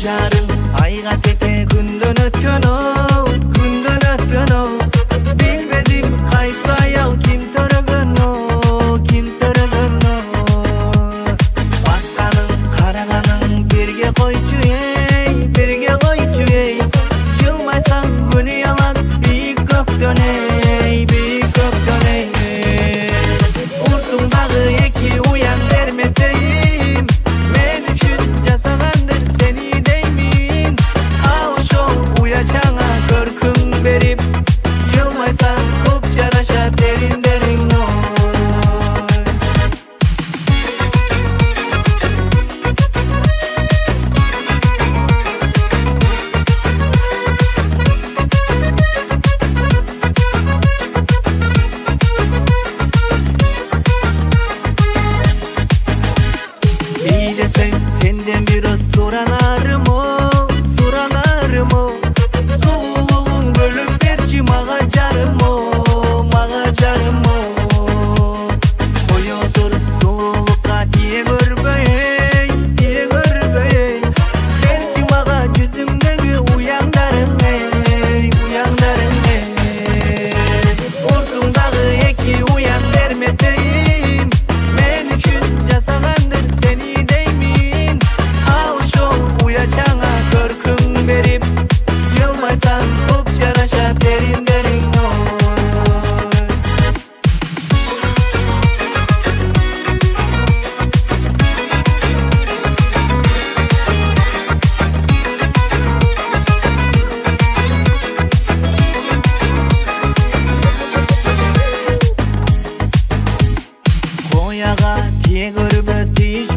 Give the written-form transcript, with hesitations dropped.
жарың айга тете күндөн өткөнө билбедим кайсы аял ким төрөгөнө басканың караганың бирге койчу эй жылмайсаң күнү ялат бийик көктөн уртуңдагы эки уян берметейим мен үчүн жасаганды сени деймин ал ошол уячаңа көркүм берип жылмайсаң көп жараша териндериң сенден бирөө суранарым сулуулугуң бөлүп берчи мага жарым кое тур сулуулукка тие көрбөй берчи мага жүзүңдөгү уяңдарың уртуңдагы эки уян берметейим мен үчүн жасаганды сени уячаңа көркүм берип жылмайсаң көп жараша териндериң кояга тие көрбө тийиш